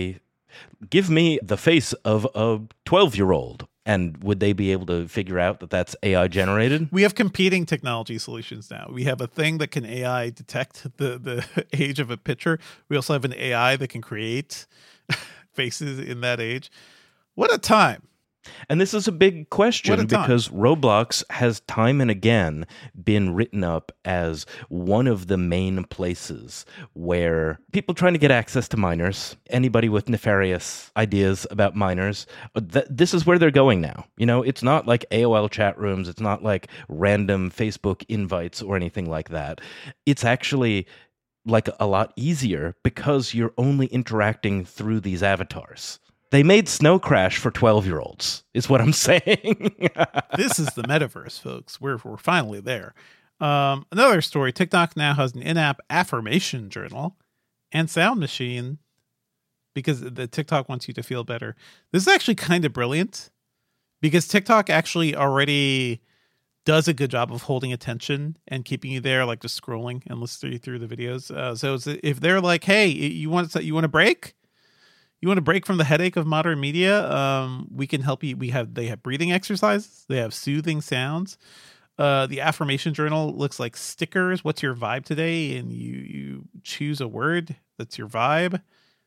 Speaker 2: give me the face of a 12-year-old. And would they be able to figure out that that's AI generated?
Speaker 1: We have competing technology solutions now. We have a thing that can AI detect the age of a picture. We also have an AI that can create faces in that age. What a time.
Speaker 2: And this is a big question because Roblox has time and again been written up as one of the main places where people trying to get access to minors, anybody with nefarious ideas about minors, this is where they're going now. You know, it's not like AOL chat rooms. It's not like random Facebook invites or anything like that. It's actually like a lot easier because you're only interacting through these avatars. They made Snow Crash for 12-year-olds, is what I'm saying.
Speaker 1: This is the metaverse, folks. We're finally there. Another story, TikTok now has an in-app affirmation journal and sound machine because the TikTok wants you to feel better. This is actually kind of brilliant because TikTok actually already does a good job of holding attention and keeping you there, like just scrolling and listening through the videos. So if they're like, hey, you want a break? You want to break from the headache of modern media? We can help you. They have breathing exercises. They have soothing sounds. The affirmation journal looks like stickers. What's your vibe today? And you choose a word that's your vibe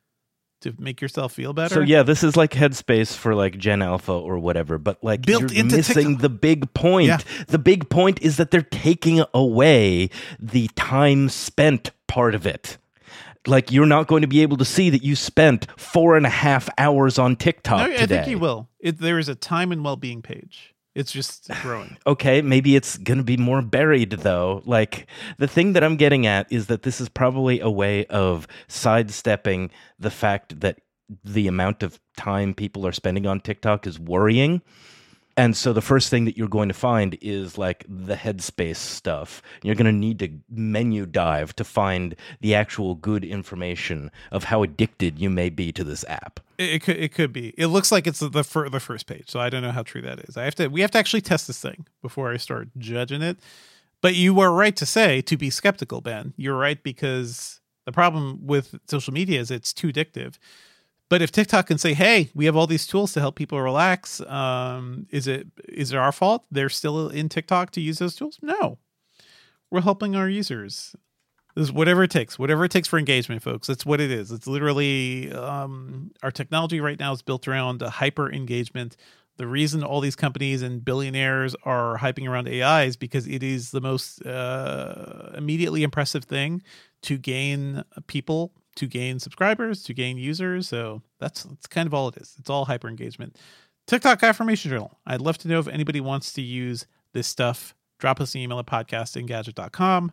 Speaker 1: to make yourself feel better.
Speaker 2: So yeah, this is like Headspace for like Gen Alpha or whatever, but like
Speaker 1: built
Speaker 2: you're
Speaker 1: into
Speaker 2: missing
Speaker 1: TikTok.
Speaker 2: The big point. Yeah. The big point is that they're taking away the time spent part of it. Like, you're not going to be able to see that you spent 4.5 hours on TikTok today.
Speaker 1: I think you will. There is a time and well-being page. It's just growing.
Speaker 2: Okay, maybe it's going to be more buried, though. Like, the thing that I'm getting at is that this is probably a way of sidestepping the fact that the amount of time people are spending on TikTok is worrying. And so the first thing that you're going to find is like the Headspace stuff. You're going to need to menu dive to find the actual good information of how addicted you may be to this app.
Speaker 1: It could be. It looks like it's the first page, so I don't know how true that is. We have to actually test this thing before I start judging it. But you are right to say to be skeptical, Ben. You're right, because the problem with social media is it's too addictive. But if TikTok can say, hey, we have all these tools to help people relax, is it our fault they're still in TikTok to use those tools? No. We're helping our users. This is whatever it takes for engagement, folks. That's what it is. It's literally our technology right now is built around hyper engagement. The reason all these companies and billionaires are hyping around AI is because it is the most immediately impressive thing to gain people, to gain subscribers, to gain users. So that's kind of all it is. It's all hyper engagement. TikTok affirmation journal. I'd love to know if anybody wants to use this stuff. Drop us an email at podcast@engadget.com.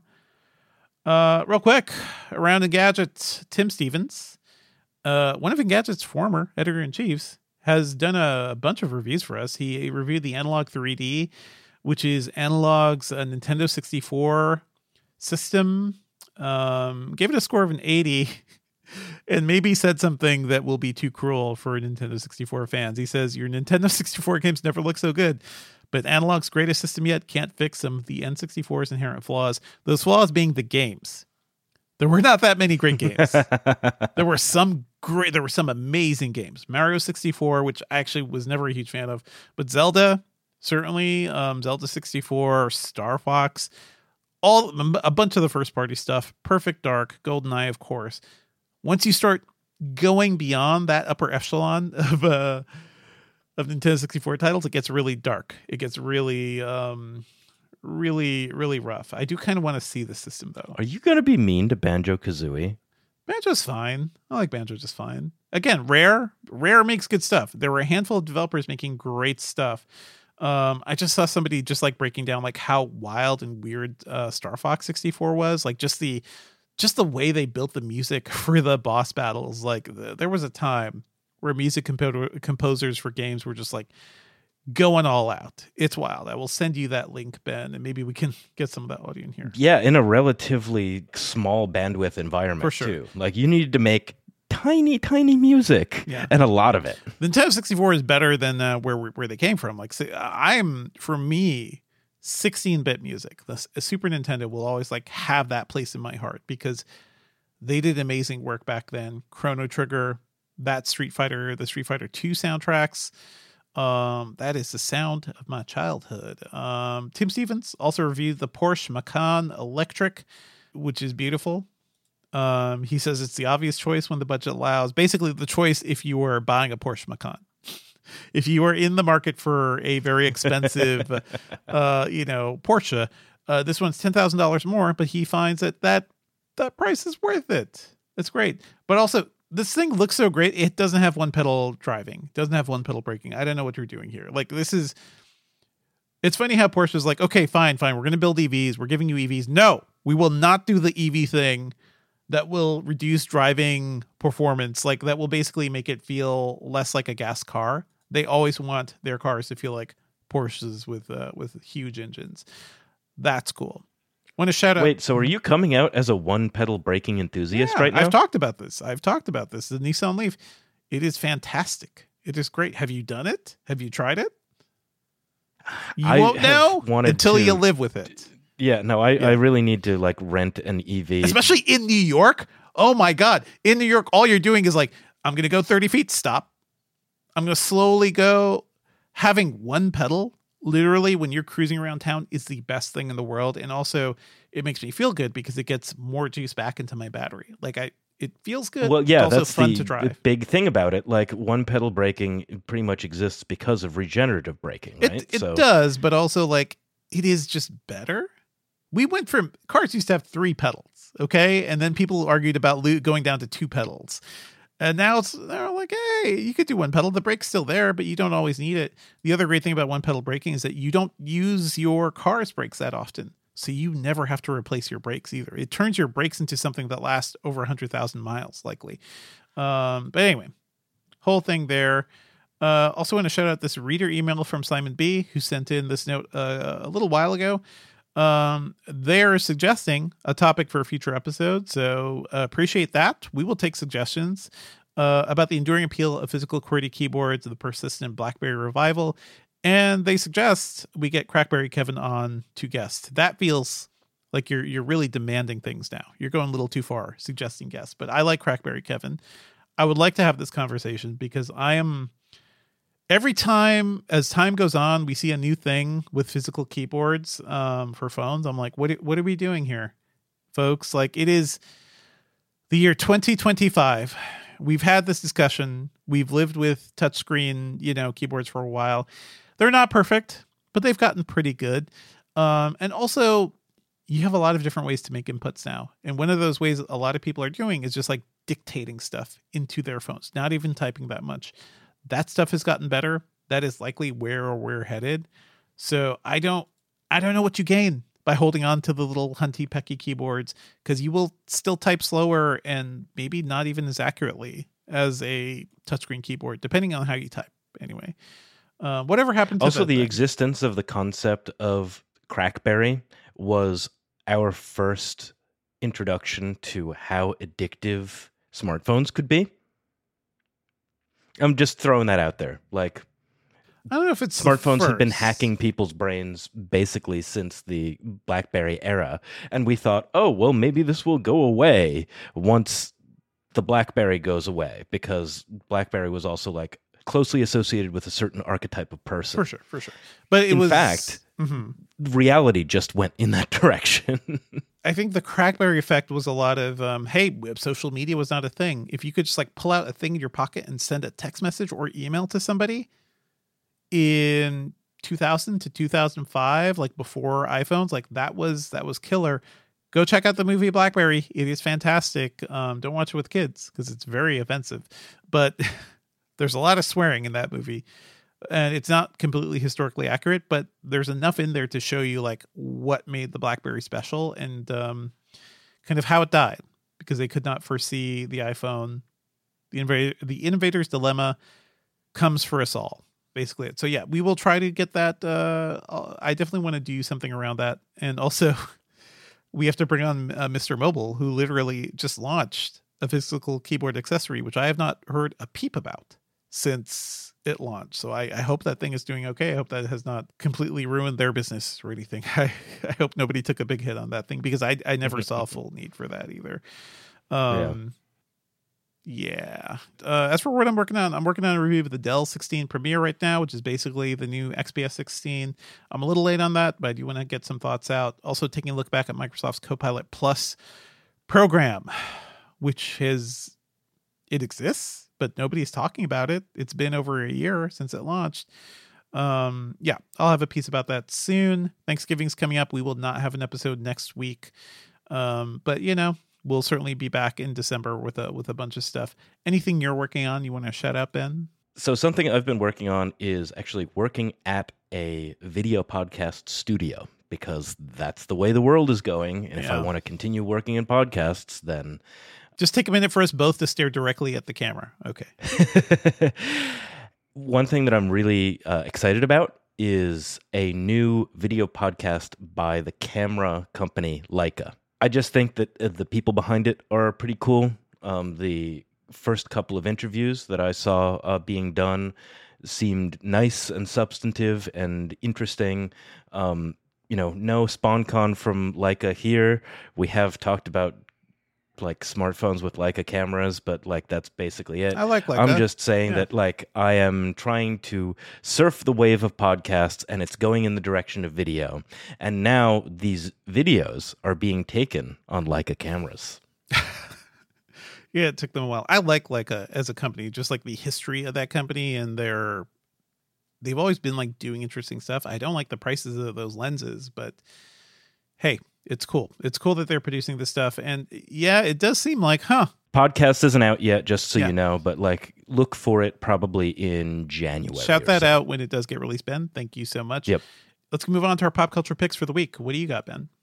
Speaker 1: Real quick, around Engadget, Tim Stevens, one of Engadget's former editor-in-chiefs, has done a bunch of reviews for us. He reviewed the Analog 3D, which is Analog's Nintendo 64 system. Gave it a score of an 80 and maybe said something that will be too cruel for Nintendo 64 fans. He says, your Nintendo 64 games never look so good, But analog's greatest system yet can't fix some of the N64's inherent flaws. Those flaws being the games. There were not that many great games. There were some amazing games. Mario 64, which I actually was never a huge fan of, but Zelda, certainly, Zelda 64, Star Fox, a bunch of the first party stuff, Perfect Dark, GoldenEye, of course. Once you start going beyond that upper echelon of Nintendo 64 titles, it gets really dark. It gets really really rough. I do kind of want to see the system though.
Speaker 2: Are you going to be mean to Banjo-Kazooie?
Speaker 1: Banjo's fine. I like Banjo just fine. Again, Rare makes good stuff. There were a handful of developers making great stuff. I just saw somebody just like breaking down like how wild and weird Star Fox 64 was. Like just the way they built the music for the boss battles. Like there was a time where music composers for games were just like going all out. It's wild. I will send you that link, Ben, and maybe we can get some of that audio in here.
Speaker 2: Yeah, in a relatively small bandwidth environment,
Speaker 1: for sure.
Speaker 2: Too. Like you needed to make tiny music, and a lot of it.
Speaker 1: The Nintendo 64 is better than where they came from. Like, for me, 16-bit music. The Super Nintendo will always like have that place in my heart because they did amazing work back then. Chrono Trigger, the Street Fighter 2 soundtracks. That is the sound of my childhood. Tim Stevens also reviewed the Porsche Macan Electric, which is beautiful. He says it's the obvious choice when the budget allows. Basically, the choice if you were buying a Porsche Macan. If you are in the market for a very expensive, Porsche, this one's $10,000 more, but he finds that price is worth it. It's great, but also, this thing looks so great. It doesn't have one pedal driving. Doesn't have one pedal braking. I don't know what you're doing here. Like it's funny how Porsche is like, okay, fine. We're going to build EVs. We're giving you EVs. No, we will not do the EV thing that will reduce driving performance. Like that will basically make it feel less like a gas car. They always want their cars to feel like Porsches with huge engines. That's cool. Want to shout out.
Speaker 2: Wait, so are you coming out as a one pedal braking enthusiast right now?
Speaker 1: I've talked about this. The Nissan Leaf. It is fantastic. It is great. Have you done it? Have you tried it? You won't know until you live with it.
Speaker 2: Yeah, no, I really need to like rent an EV.
Speaker 1: Especially in New York. Oh my God. In New York, all you're doing is like, I'm going to go 30 feet, stop. I'm going to slowly go. Having one pedal, literally, when you're cruising around town, is the best thing in the world. And also, it makes me feel good because it gets more juice back into my battery. Like it feels good.
Speaker 2: Well, yeah,
Speaker 1: it's also
Speaker 2: that's
Speaker 1: fun
Speaker 2: the
Speaker 1: to drive.
Speaker 2: Big thing about it. Like one pedal braking pretty much exists because of regenerative braking, right?
Speaker 1: It does, but also like it is just better. We went from cars used to have 3 pedals, okay, and then people argued about going down to 2 pedals. And now they're like, hey, you could do one pedal. The brake's still there, but you don't always need it. The other great thing about one pedal braking is that you don't use your car's brakes that often. So you never have to replace your brakes either. It turns your brakes into something that lasts over 100,000 miles, likely. But anyway, whole thing there. Also want to shout out this reader email from Simon B, who sent in this note a little while ago. They're suggesting a topic for a future episode, so appreciate that. We will take suggestions about the enduring appeal of physical QWERTY keyboards, the persistent BlackBerry revival, and they suggest we get Crackberry Kevin on to guest. That feels like you're really demanding things now. You're going a little too far suggesting guests, but I like Crackberry Kevin. I would like to have this conversation because every time, as time goes on, we see a new thing with physical keyboards for phones. I'm like, what are we doing here, folks? Like, it is the year 2025. We've had this discussion. We've lived with touchscreen, keyboards for a while. They're not perfect, but they've gotten pretty good. And also, you have a lot of different ways to make inputs now. And one of those ways a lot of people are doing is just like dictating stuff into their phones, not even typing that much. That stuff has gotten better. That is likely where we're headed. So I don't know what you gain by holding on to the little hunty pecky keyboards, because you will still type slower and maybe not even as accurately as a touchscreen keyboard, depending on how you type. Anyway, whatever happened to
Speaker 2: also
Speaker 1: that
Speaker 2: the
Speaker 1: thing?
Speaker 2: existence of the concept of Crackberry was our first introduction to how addictive smartphones could be. I'm just throwing that out there. Like,
Speaker 1: I don't know if it's
Speaker 2: smartphones have been hacking people's brains basically since the BlackBerry era. And we thought, oh, well, maybe this will go away once the BlackBerry goes away, because BlackBerry was also like closely associated with a certain archetype of person.
Speaker 1: For sure. But
Speaker 2: in fact, reality just went in that direction.
Speaker 1: I think the Crackberry effect was a lot of, hey, social media was not a thing. If you could just like pull out a thing in your pocket and send a text message or email to somebody in 2000 to 2005, like before iPhones, like that was killer. Go check out the movie BlackBerry. It is fantastic. Don't watch it with kids because it's very offensive, but there's a lot of swearing in that movie. And it's not completely historically accurate, but there's enough in there to show you like what made the BlackBerry special and kind of how it died, because they could not foresee the iPhone. The innovator's dilemma comes for us all, basically. So yeah, we will try to get that. I definitely want to do something around that. And also we have to bring on Mr. Mobile, who literally just launched a physical keyboard accessory, which I have not heard a peep about since it launched. So I hope that thing is doing okay. I hope that has not completely ruined their business or anything. I hope nobody took a big hit on that thing, because I never saw a full need for that either. Yeah. As for what I'm working on a review of the Dell 16 Premier right now, which is basically the new XPS 16. I'm a little late on that, but I do want to get some thoughts out. Also taking a look back at Microsoft's Copilot Plus program, which it exists, but nobody's talking about it. It's been over a year since it launched. Yeah, I'll have a piece about that soon. Thanksgiving's coming up. We will not have an episode next week. But we'll certainly be back in December with a bunch of stuff. Anything you're working on you want to shout out, Ben?
Speaker 2: So something I've been working on is actually working at a video podcast studio, because that's the way the world is going. And if I want to continue working in podcasts, then
Speaker 1: just take a minute for us both to stare directly at the camera. Okay.
Speaker 2: One thing that I'm really excited about is a new video podcast by the camera company Leica. I just think that the people behind it are pretty cool. The first couple of interviews that I saw being done seemed nice and substantive and interesting. No SpawnCon from Leica here. We have talked about like smartphones with Leica cameras, but like that's basically it.
Speaker 1: I like Leica.
Speaker 2: I'm just saying that like I am trying to surf the wave of podcasts, and it's going in the direction of video. And now these videos are being taken on Leica cameras.
Speaker 1: Yeah, it took them a while. I like Leica as a company, just like the history of that company, and they've always been like doing interesting stuff. I don't like the prices of those lenses, but hey, it's cool. It's cool that they're producing this stuff. And yeah, it does seem like,
Speaker 2: Podcast isn't out yet, just so you know, but like look for it probably in January.
Speaker 1: Shout that out when it does get released, Ben. Thank you so much.
Speaker 2: Yep.
Speaker 1: Let's move on to our pop culture picks for the week. What do you got, Ben?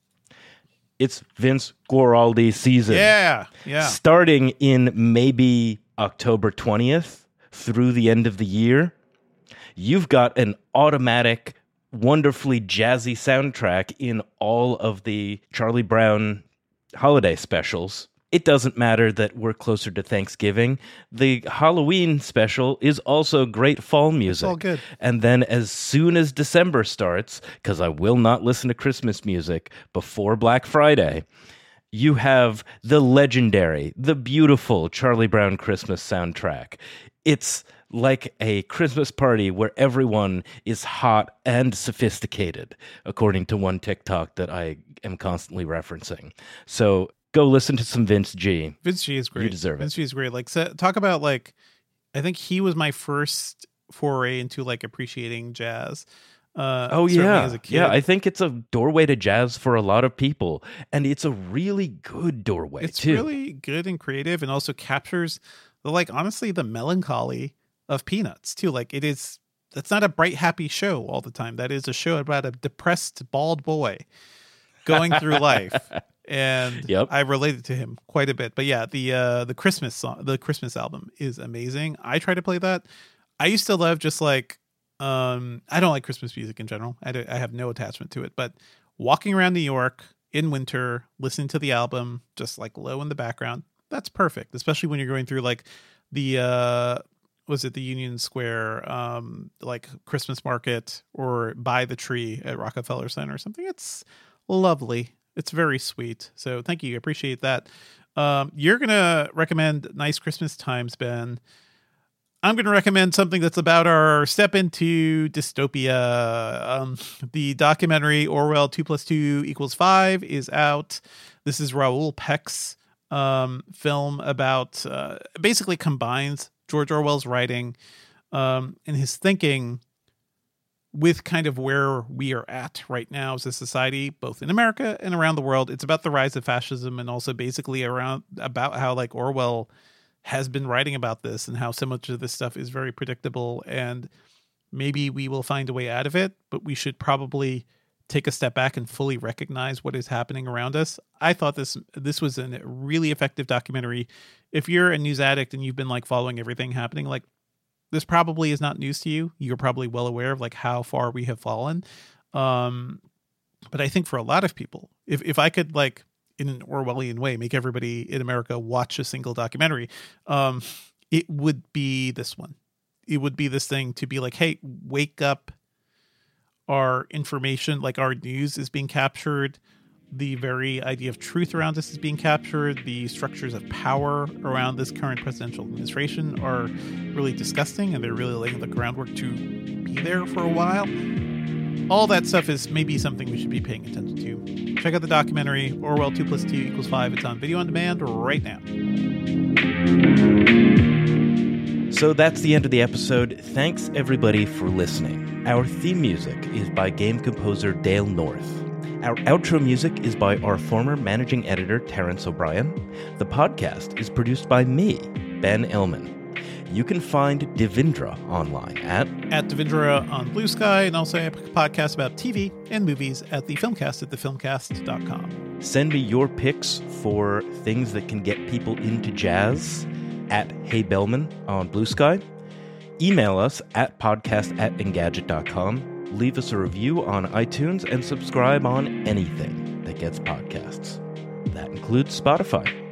Speaker 2: It's Vince Guaraldi season.
Speaker 1: Yeah.
Speaker 2: Starting in maybe October 20th through the end of the year, you've got an automatic, wonderfully jazzy soundtrack in all of the Charlie Brown holiday specials. It doesn't matter that we're closer to Thanksgiving. The Halloween special is also great fall music.
Speaker 1: It's all good.
Speaker 2: And then as soon as December starts, because I will not listen to Christmas music before Black Friday, you have the legendary, the beautiful Charlie Brown Christmas soundtrack. It's like a Christmas party where everyone is hot and sophisticated, according to one TikTok that I am constantly referencing. So go listen to some Vince G.
Speaker 1: Vince G is great.
Speaker 2: You deserve it.
Speaker 1: Vince G is great. Like, talk about like, I think he was my first foray into like appreciating jazz. As a kid.
Speaker 2: Yeah, I think it's a doorway to jazz for a lot of people, and it's a really good doorway.
Speaker 1: It's really good and creative, and also captures honestly the melancholy of Peanuts too. Like that's not a bright, happy show all the time. That is a show about a depressed bald boy going through life. And I related to him quite a bit. But yeah, the Christmas song, the Christmas album is amazing. I try to play that. I used to love just like, I don't like Christmas music in general. I have no attachment to it, but walking around New York in winter, listening to the album, just like low in the background, that's perfect. Especially when you're going through like the was it the Union Square, like Christmas market, or by the tree at Rockefeller Center or something. It's lovely. It's very sweet. So thank you. I appreciate that. You're going to recommend Nice Christmas Times, Ben. I'm going to recommend something that's about our step into dystopia. The documentary Orwell 2 + 2 = 5 is out. This is Raoul Peck's film about, basically combines George Orwell's writing and his thinking with kind of where we are at right now as a society, both in America and around the world. It's about the rise of fascism, and also basically about how like Orwell has been writing about this and how so much of this stuff is very predictable, and maybe we will find a way out of it, but we should probably take a step back and fully recognize what is happening around us. I thought this was a really effective documentary. If you're a news addict and you've been like following everything happening, like this probably is not news to you. You're probably well aware of like how far we have fallen. But I think for a lot of people, if I could like in an Orwellian way make everybody in America watch a single documentary, it would be this one. It would be this thing to be like, hey, wake up. Our information, like our news, is being captured. The very idea of truth around us is being captured. The structures of power around this current presidential administration are really disgusting, and they're really laying the groundwork to be there for a while. All that stuff is maybe something we should be paying attention to. Check out the documentary, Orwell 2 + 2 = 5. It's on video on demand right now.
Speaker 2: So that's the end of the episode. Thanks, everybody, for listening. Our theme music is by game composer Dale North. Our outro music is by our former managing editor, Terrence O'Brien. The podcast is produced by me, Ben Ellman. You can find Devindra online at
Speaker 1: Devindra on Blue Sky, and also a podcast about TV and movies at thefilmcast@thefilmcast.com.
Speaker 2: Send me your picks for things that can get people into jazz at Hey Bellman on Blue Sky. Email us at podcast@engadget.com. Leave us a review on iTunes and subscribe on anything that gets podcasts. That includes Spotify.